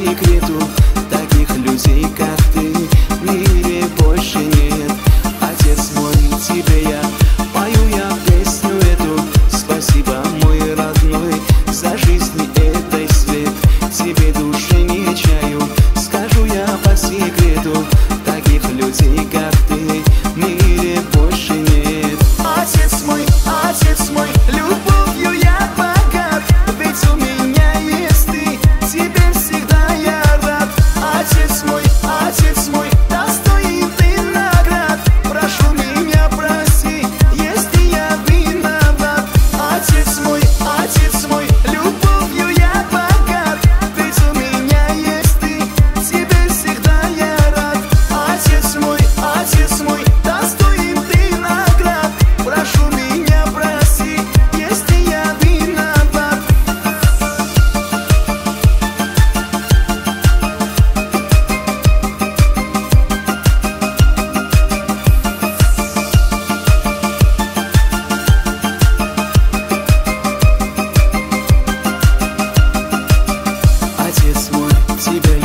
секрету, таких людей, как ты, в мире больше нет. Отец мой, тебе я пою я песню эту. Спасибо, мой родной, за жизнь этой свет. Тебе души не чаю, скажу я по секрету, таких людей, как ты, в мире больше нет. Отец мой, любовью я богат, ведь у меня есть ты, тебе всегда я рад. Отец мой, достоин ты наград, прошу меня прости, если я виноват. Отец мой, любовью я богат, ведь у меня есть ты, тебе всегда я рад. Отец мой, достоин ты наград, прошу меня прости, если я виноват. Отец мой, тебе